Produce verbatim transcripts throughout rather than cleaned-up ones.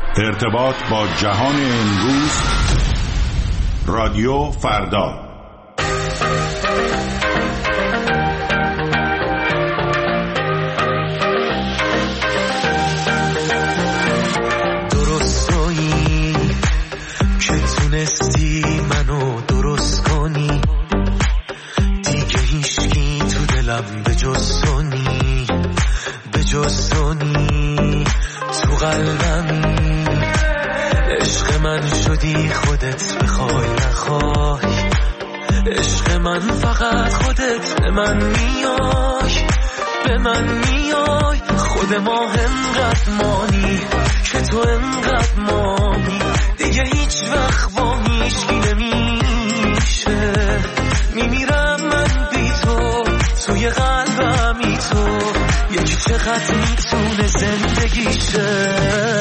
ارتباط با جهان امروز. رادیو فردا. درستایی که تونستی منو درست کنی، دیگه هیچکی تو دلم به جز تو نی، به جز تو نی، تو قلبمی عشق من شدی، خودت بخوای نخوای، عشق من فقط خودت به من میای، به من میای، خود ما انقدر مانی که تو انقدر مانی، دیگه هیچ وقت با هیچکی نمیشه، میمیرم من بی تو، توی قلبمی تو، یکی چقدر میتونه زندگیشه،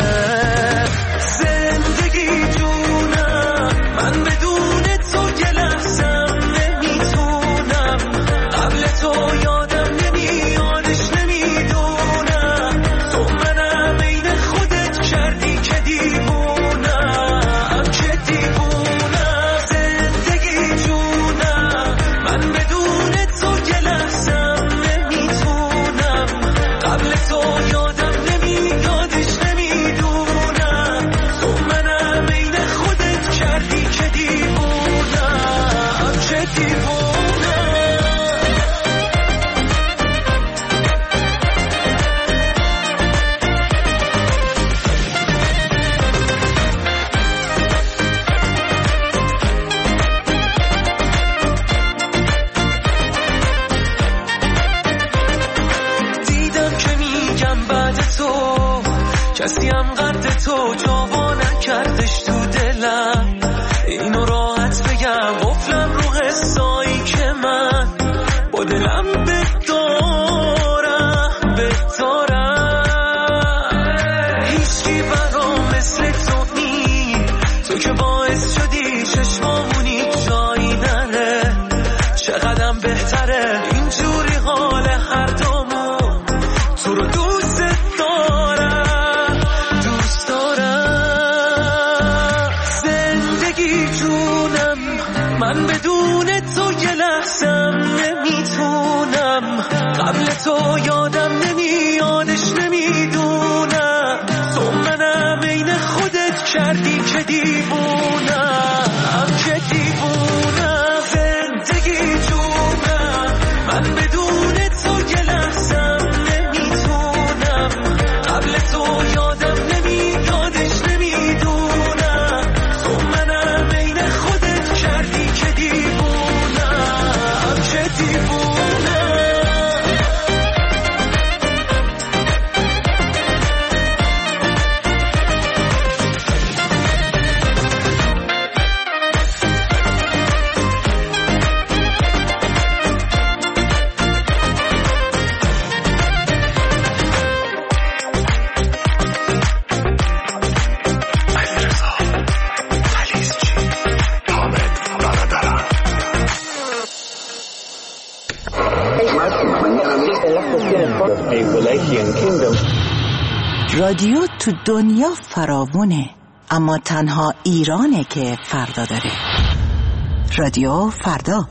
زندگی جونم، من بدون تو یه لحظم نمیتونم، قبل تو یادم نمیادش نمیدونم، تو منم عین خودت کردی که دیوونم، که دیوونم، زندگی جونم، من بدون تو یه لحظم نمیتونم، قبل تو یادم نمیادش نمیدونم، تو منم عین خودت کردی که دیوونم، که دیوونم. دیدم که میگم بعد تو کسی هم قد تو جاوا نکردش تو دلم، اینو راحت بگم قفلم رو حسایی که من با دلم بدارم بدارم، هیچکی برام مثل تو نی، تو که باعث شدی چشمامونی جایی نره، چقدرم بهتره اینجوری حال هر دومون، تو رو دوست دارم دوست دارم، زندگی جونم، من بدون تو یه لحظم نمیتونم، قبل تو یادم نمیادش نمیدونم، تو منم عین خودت کردی که دیوونم، که دیوونم، زندگی جونم، من بدون تو یه لحظم نمیتونم، قبل تو یادم نمیادش نمیدونم، تو منم عین خودت کردی که دیوونم، که دیوونم. رادیو تو دنیا فراوونه، اما تنها ایرانه که فردا داره. رادیو فردا.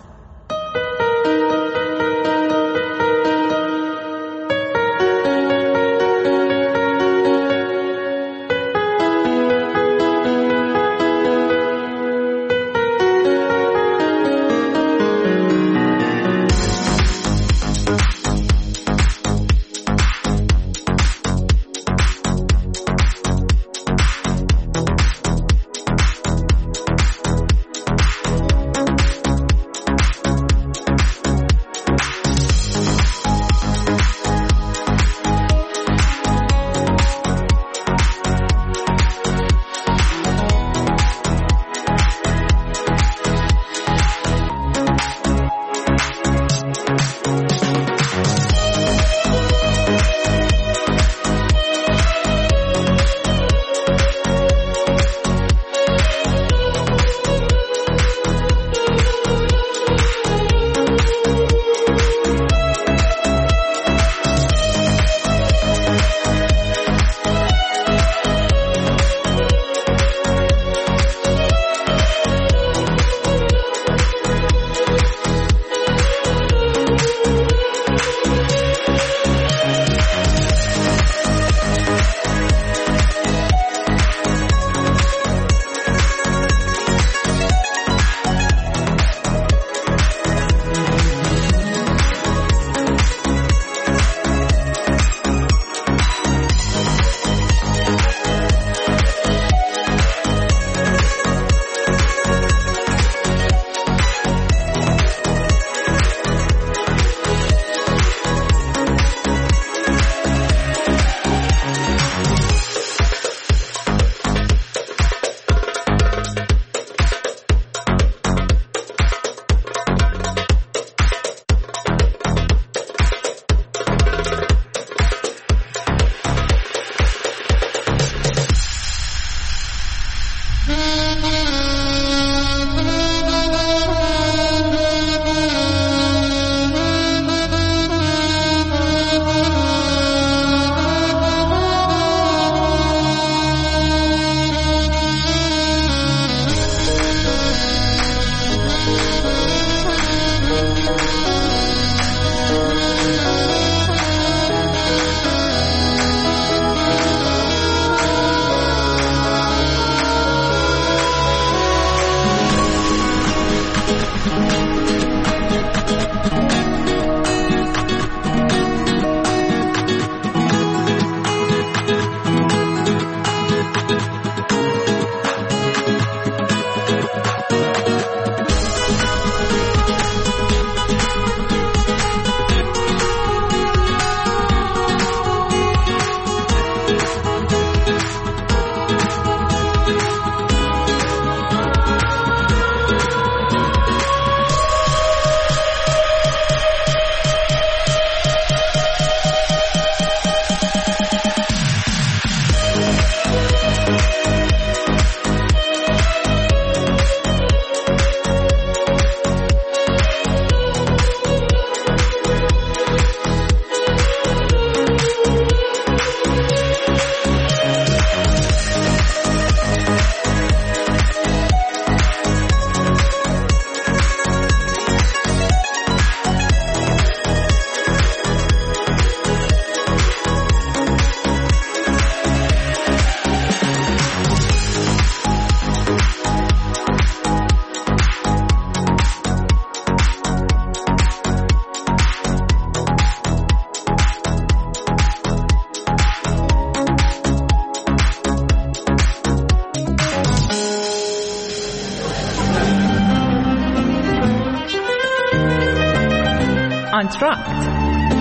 انتراکت.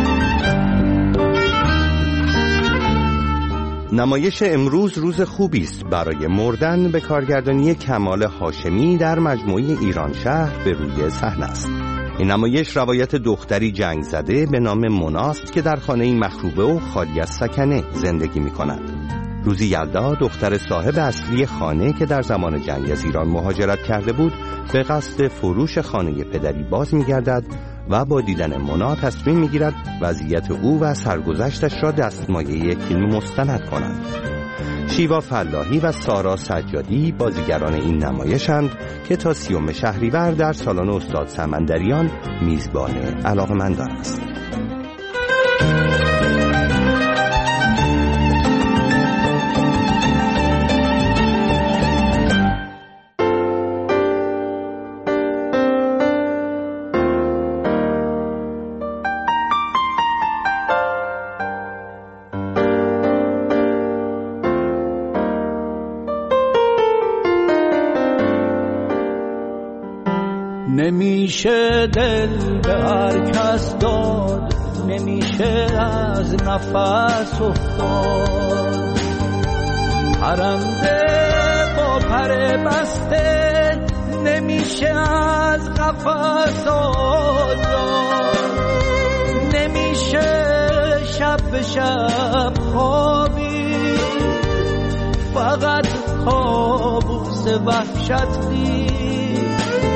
نمایش امروز روز خوبی است برای مردن به کارگردانی کمال هاشمی در مجموعه ایران شهر به روی صحنه است. این نمایش روایت دختری جنگ زده به نام مناست که در خانه‌ای مخروبه و خالی از سکنه زندگی می‌کند. روزی یلدا دختر صاحب اصلی خانه که در زمان جنگ از ایران مهاجرت کرده بود به قصد فروش خانه پدری باز می‌گردد و با دیدن منا تصمیم می‌گیرد وضعیت او و سرگذشتش را دستمایه یک فیلم مستند کند. شیوا فلاحی و سارا سجادی بازیگران این نمایشند که تا سیوم شهریور در سالن استاد سمندریان میزبان علاقه‌مندان است. نمیشه دل به هر کس داد، نمیشه از نفس افتاد، پرنده با پر بسته نمیشه از قفس آزاد، نمیشه شب به شب خوابی، فقط کابوس وحشت دید،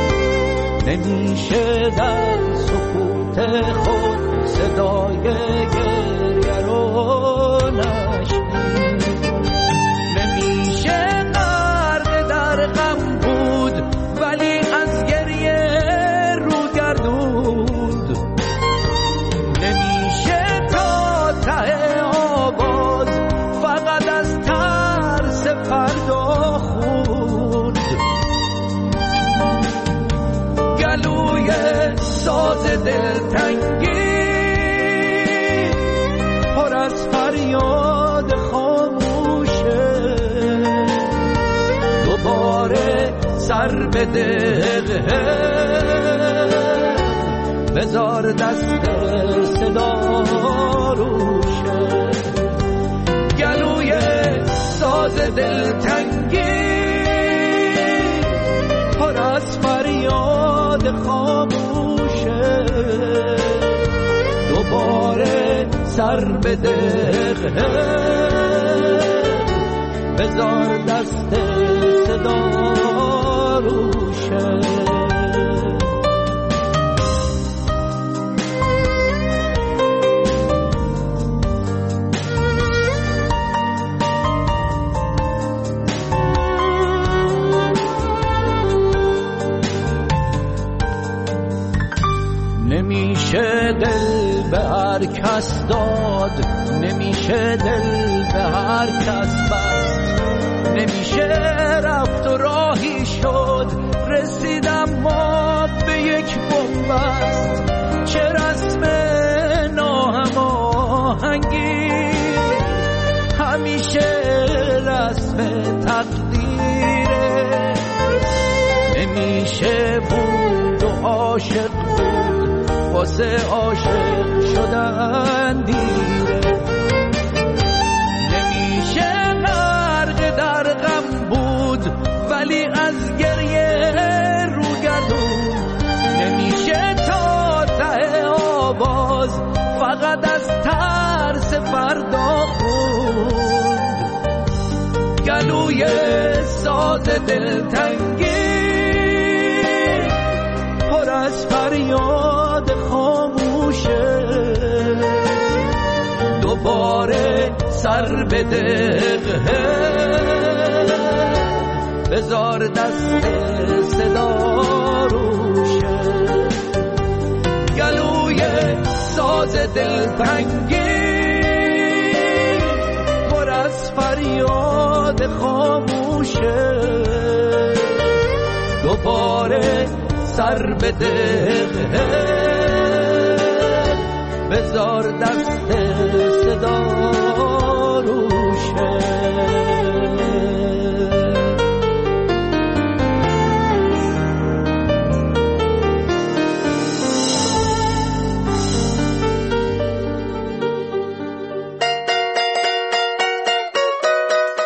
نمیشه در سکوت خود صدای گریه رو نشنید، نمیشه غرق در غم بود ولی از گریه رو گردود، نمیشه تا ته آواز فقط از ترس فردا خورد، گلوی ساز دلتنگی پر از فریاد خاموشه، دوباره سر به دقه بذار دست صدا روشه، گلوی ساز دلتنگی پر از فریاد خاموشه، دوباره سر به دقه بذار دست صدا روشه. نمیشه دل به هر کس داد، نمیشه دل به هر کس بست، نمیشه رفت و راهی شد رسیدم ما به یک بنبست، چه رسم ناهماهنگی همیشه رسم تقدیره، نمیشه بود و عاشق بود واسه عاشق شدن دیره، نمیشه غرق در غم بود ولی از گریه رو گردون، نمیشه تا ته آواز فقط از ترس فردا خوند، گلوی ساز دلتنگی پر از فریاد خاموشه، دوباره سر به دقه بذار دست صدا روشه، گلوی ساز دلتنگی پر از فریاد خاموشه، دوباره سر به دقه بذار دست صدا روشه.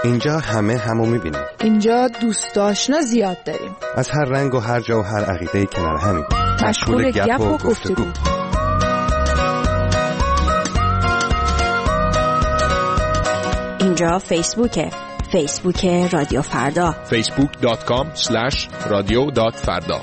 اینجا همه همو میبینیم. اینجا دوست آشنا زیاد داریم. از هر رنگ و هر جا و هر عقیده‌ای کنار همیم. مشغول گپ و گفتگو. اینجا فیسبوکه. فیسبوک رادیو فردا. فیسبوک دات کام اسلش رادیو دات فردا.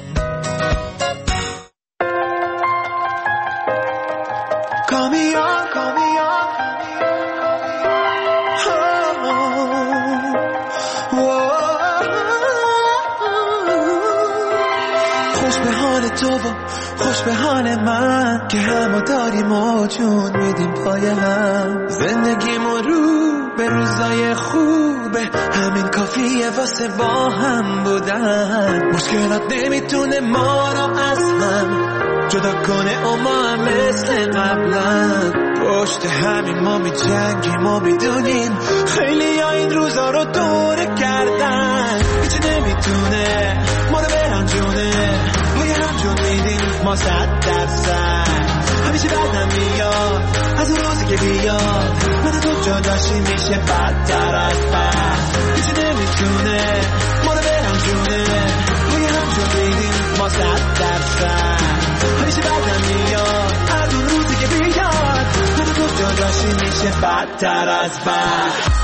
خوش به حال تو و خوش به حال من که همو داریم و جون میدیم پای هم. زندگیمون رو به روزای خوبه، همین کافیه واسه با هم بودن. مشکلات نمیتونه ما رو از هم جدا کنه و ما هم مثل قبلا پشت همین ما می جنگیم و میدونیم خیلی ها این روزا رو دوره کردن. هیچی نمیتونه ما رو برنجونه، ما یه هم جون میدیم ما صد درصد. همیشه بعدم میاد از اون روزی که بیاد من تو جداشی میشه بدتر از بد. هیچی نمیتونه ما رو برنجونه، ما یه هم جون میدیم ما صد درصد. همیشه بعدم میاد از اون روزی که بیاد من تو جداشی میشه بدتر از بد.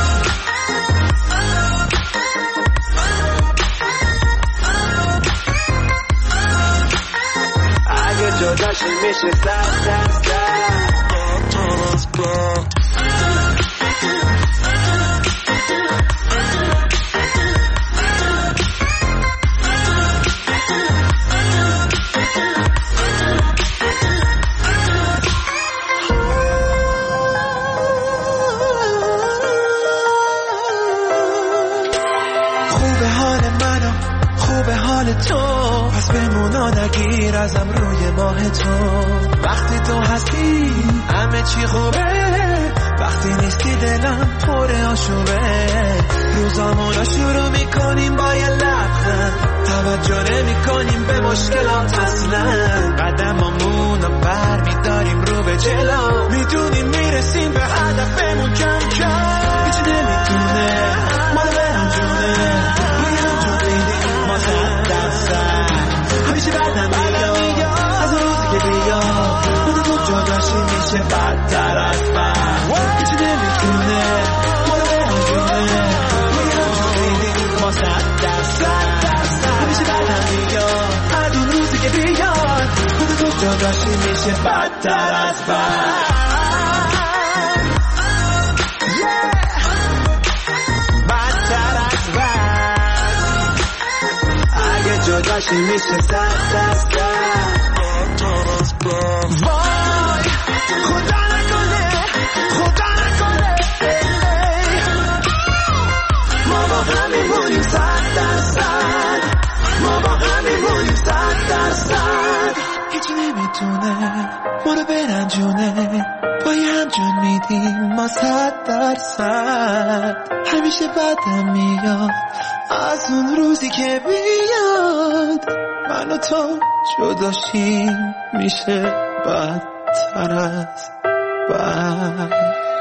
اگه جداشی میشه صد درصد. خوبه حال منو خوبه حال تو، پس بمونا نگیر ازم روی ماه تو. وقتی تو هستی همه چی خوبه، وقتی نیستی دلم پر آشوبه. روزامونو شروع میکنیم با یه لبخند، توجه نمی کنیم به مشکلات اصلا. قدمامونو بر میداریم رو به جلو، میدونیم میرسیم به هدفمون کم کم. هیچی نمیتونه ما رو برنجونه، ما یه هم جون میدیم ما صد درصد. همیشه بعدم میاد از اون روزی که بیاد من تو جداشی میشه بدتر از بد. هیچی نمیتونه ما رو برنجونه، ما یه هم جون میدیم ما صد درصد. همیشه بعدم میاد از اون روزی که بیاد من تو جداشی میشه بدتر از بد. جداشی میشه صد درصد. وای خدا نکنه خدا نکنه ما با همیمونیم صد درصد، ما با همیمونیم صد درصد. هیچی نمیتونه ما رو برنجونه، پای هم جون میدیم ما صد درصد. همیشه بدم میاد از اون روزی که بیاد من و تو جداشیم میشه بدتر از بد.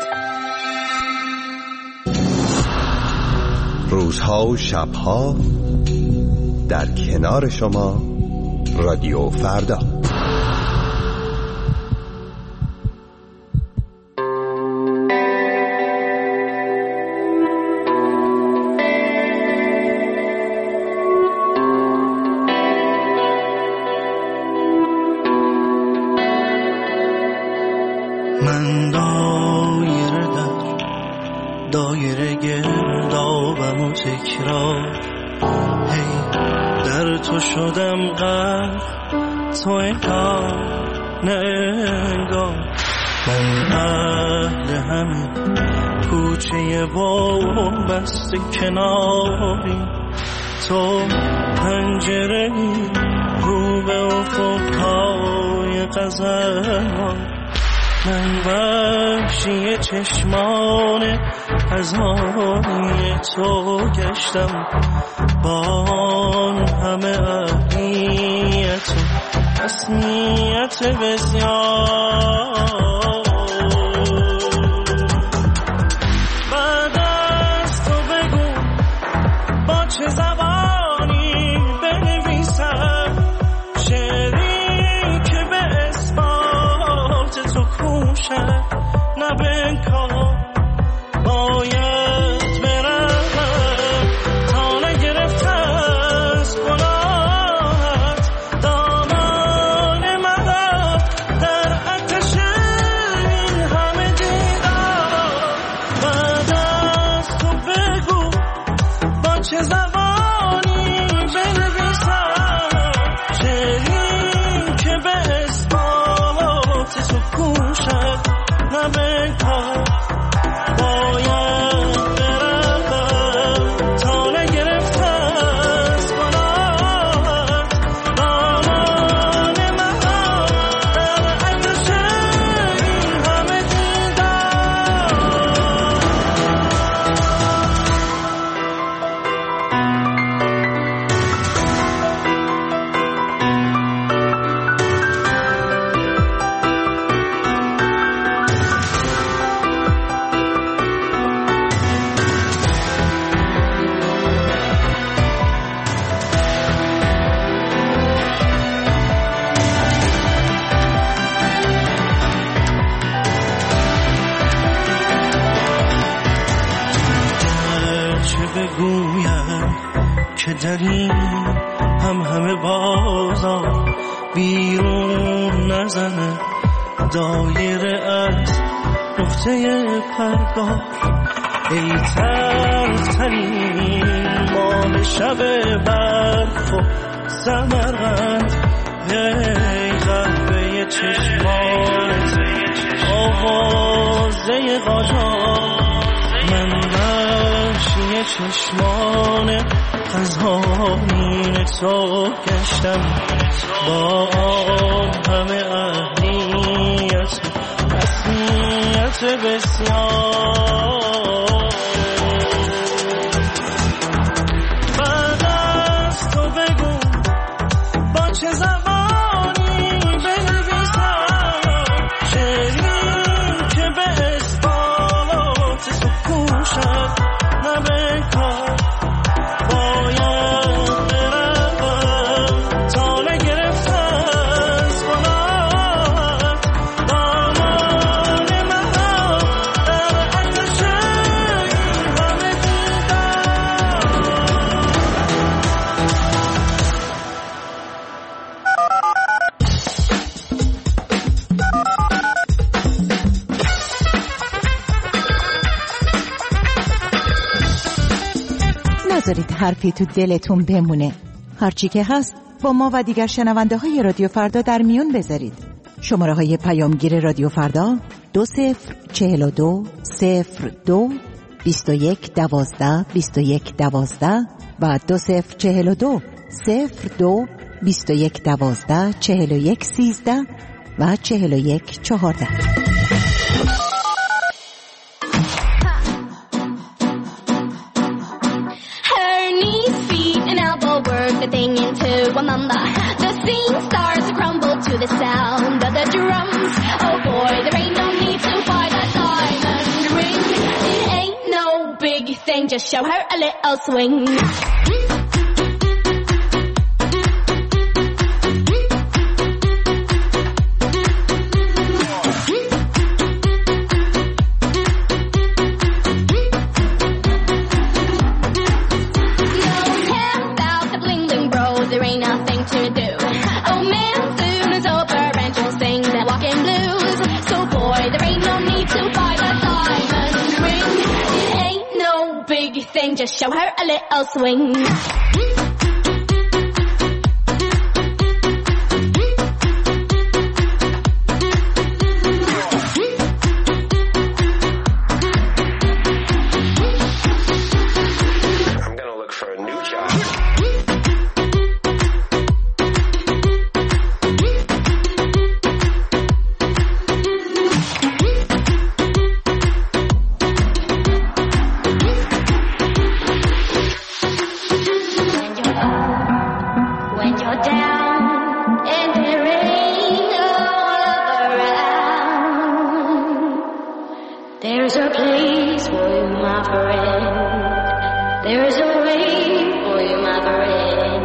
روزها و شبها در کنار شما رادیو فردا. من دایره در دایره گردابم و تکرار، هی در تو شدم غرق تو انگار نه انگار. من اهل همه کوچه با بست کناری، تو پنجره رو به افقهای غزل. من وحشی چشمان از آنی تو گشتم، با آن همه اهمیت و رسمیت بسیار. بعد از تو بگویم که در این هم همه بازار بیرون نزنه دایره از نقطه پرگار. ای تلخترین ماه شب برف و سمرقند، ای قهوه چشمانت آوازه قاجار، من وحشی چشمان خزانین تو گشتم با همه اهلیت رسمیت بسیار. بعد از تو بگو با چه زبانی بنویسم شعری که به اثبات تو کوشد نه به کار. باید بروم تا نگرفت از خونت دامان من در آتش همه دیدم. نذارید حرفی تو دلتون بمونه. هرچی که هست با ما و دیگر شنونده های رادیو فردا در میون بذارید. شماره های پیامگیر رادیو فردا دو صفر چهل و دو صفر دو بیست و یک دوازده بیست و یک دوازده و دو صفر چهل و دو صفر دو بیست و یک دوازده چهل و یک سیزده و چهل و یک چهارده. Her knees, feet, and elbow work the thing into a mamba. The scene starts to crumble to the sound of the drums. Oh boy, there ain't no need to buy that diamond ring. It ain't no big thing, just show her a little swing. Just show her a little swing. I'm gonna look for a new job. There's a place for you, my friend. There's a way for you, my friend.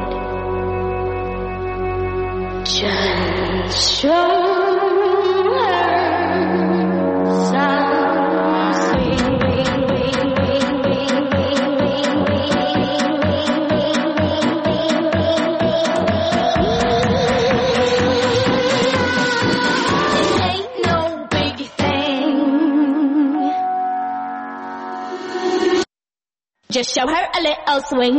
Just show her some swing, ring, ring, ring, ring, ring, ring, It ain't no big thing. Just show her a little swing.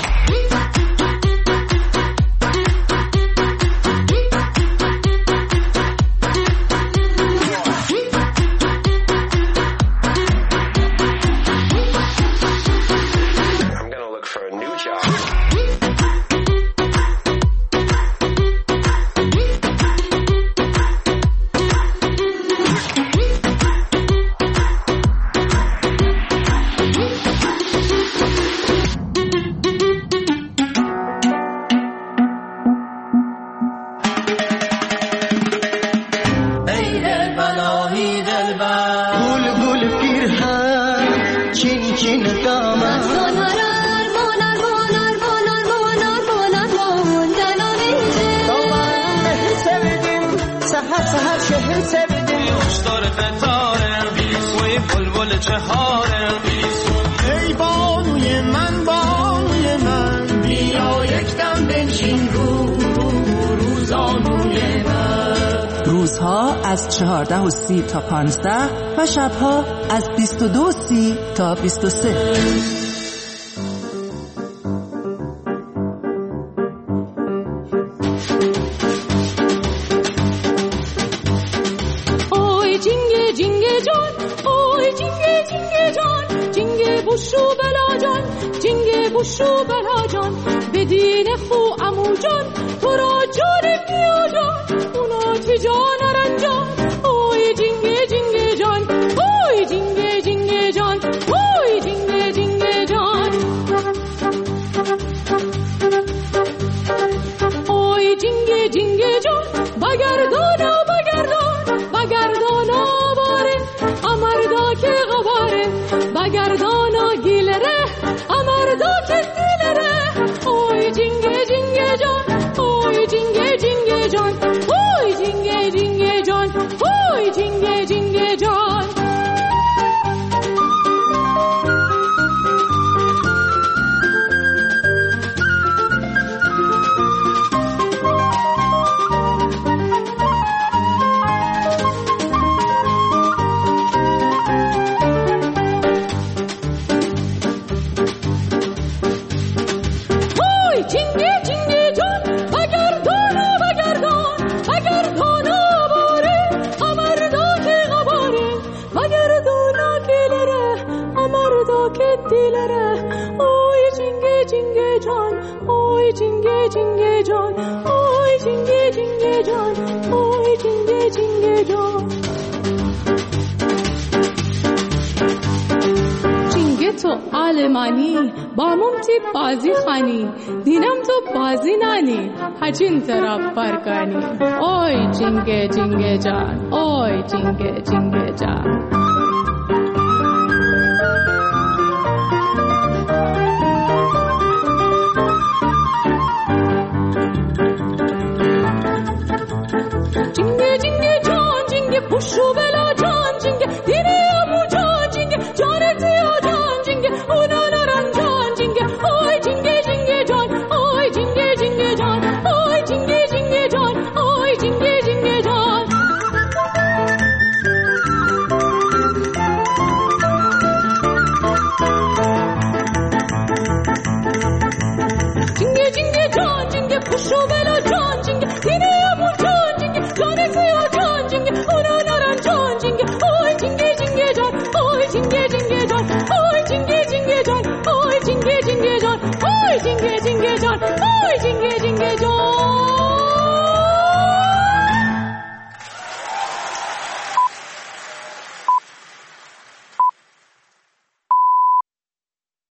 I'm gonna look for a new job. ای بانوی از چهارده و سی تا پانزده و شبها از بیست و دو و سی تا بیست و سه. اوی جینگه جینگه جان، اوی جینگه جینگه جان، جینگه بوشو بلا جان، جینگه بوشو بلا جان، بدین خو امو جان، تو را جان بیا جان، اونا تی جان رنجان. اوی جینگه جینگه جان، اوی جینگه جینگه جان، اوی جینگه جینگه جان، اوی جینگه جینگه جان، بگردانا بگردان بگردانا باره امردا که غباره، بگردانا گیلره امردا که دیلره. اوی جینگه جینگه جان، اوی جینگه جینگه جان، اوی جینگه جینگه جان، اوی جینگه جینگه جان. علمانی با ممتی بازی خانی دینم تو بازی نانی هجین طرف برکانی. اوی جینگه جینگه جان، اوی جینگه جینگه جان. جینگه جینگه جان، جینگه پوشو بلا جان، جینگه دینه امو جان، جینگه جان زیا جان، جینگه اونا نران جان، جینگه اوی جینگه جینگه جان، اوی جینگه جینگه جان، اوی جینگه جینگه جان، اوی جینگه جینگه جان. جینگه جینگه جان، جینگه پوشو بلا جان، جینگه دینه امو جان، جینگه جان زیا جان، جینگه اونا نران جان، جینگه اوی جینگه جینگه جان، اوی جینگه جینگه جان، اوی جینگه جینگه جان، اوی جینگه جینگه جان، اوی جینگه جینگه جان، اوی جینگه جینگه جان.